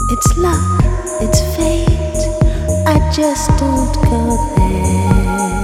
It's luck, it's fate, I just don't go there.